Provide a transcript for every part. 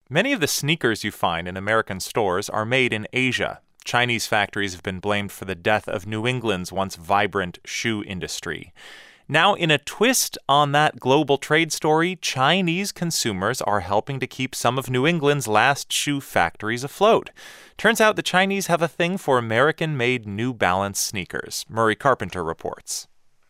Many of the sneakers you find in American stores are made in Asia. Chinese factories have been blamed for the death of New England's once vibrant shoe industry. Now, in a twist on that global trade story, Chinese consumers are helping to keep some of New England's last shoe factories afloat. Turns out the Chinese have a thing for American-made New Balance sneakers. Murray Carpenter reports.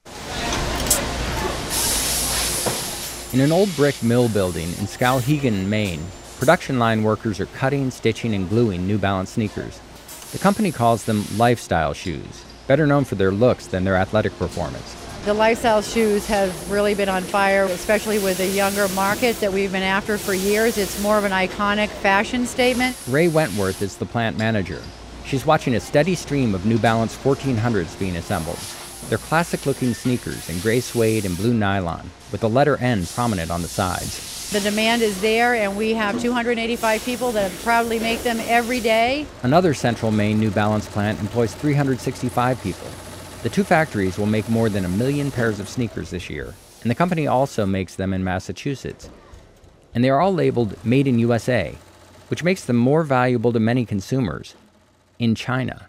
In an old brick mill building in Skowhegan, Maine, production line workers are cutting, stitching, and gluing New Balance sneakers. The company calls them lifestyle shoes, better known for their looks than their athletic performance. The lifestyle shoes have really been on fire, especially with the younger market that we've been after for years. It's more of an iconic fashion statement. Ray Wentworth is the plant manager. She's watching a steady stream of New Balance 1400s being assembled. They're classic-looking sneakers in gray suede and blue nylon, with the letter N prominent on the sides. The demand is there, and we have 285 people that proudly make them every day. Another central Maine New Balance plant employs 365 people. The two factories will make more than 1 million pairs of sneakers this year, and the company also makes them in Massachusetts. And they are all labeled Made in USA, which makes them more valuable to many consumers in China.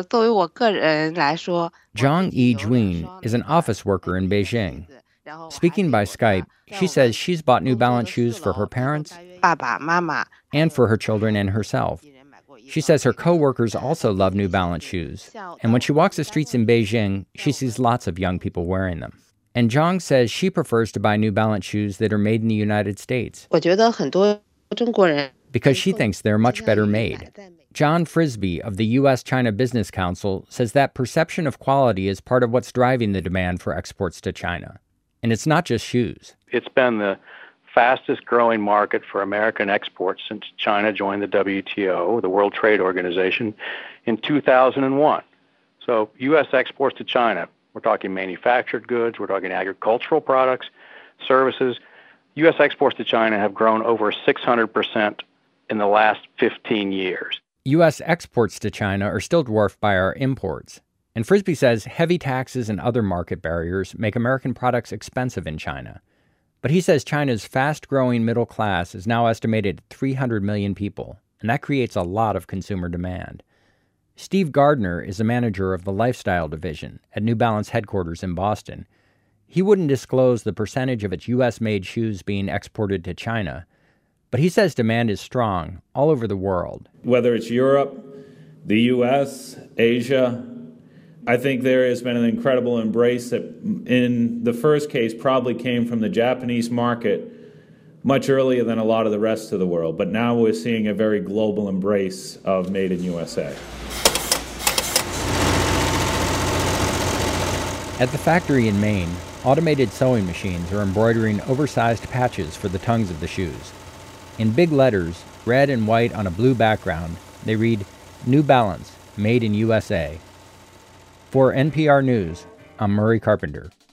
Zhang Yijuan is an office worker in Beijing. Speaking by Skype, she says she's bought New Balance shoes for her parents and for her children and herself. She says her co-workers also love New Balance shoes, and when she walks the streets in Beijing, she sees lots of young people wearing them. And Zhang says she prefers to buy New Balance shoes that are made in the United States because she thinks they're much better made. John Frisbee of the U.S.-China Business Council says that perception of quality is part of what's driving the demand for exports to China. And it's not just shoes. It's been the fastest growing market for American exports since China joined the WTO, the World Trade Organization, in 2001. So U.S. exports to China, we're talking manufactured goods, we're talking agricultural products, services. U.S. exports to China have grown over 600% in the last 15 years. U.S. exports to China are still dwarfed by our imports. And Frisbee says heavy taxes and other market barriers make American products expensive in China. But he says China's fast-growing middle class is now estimated at 300 million people, and that creates a lot of consumer demand. Steve Gardner is a manager of the lifestyle division at New Balance headquarters in Boston. He wouldn't disclose the percentage of its U.S.-made shoes being exported to China, but he says demand is strong all over the world. Whether it's Europe, the U.S., Asia, I think there has been an incredible embrace that in the first case probably came from the Japanese market much earlier than a lot of the rest of the world. But now we're seeing a very global embrace of Made in USA. At the factory in Maine, automated sewing machines are embroidering oversized patches for the tongues of the shoes. In big letters, red and white on a blue background, they read, New Balance, Made in USA. For NPR News, I'm Murray Carpenter.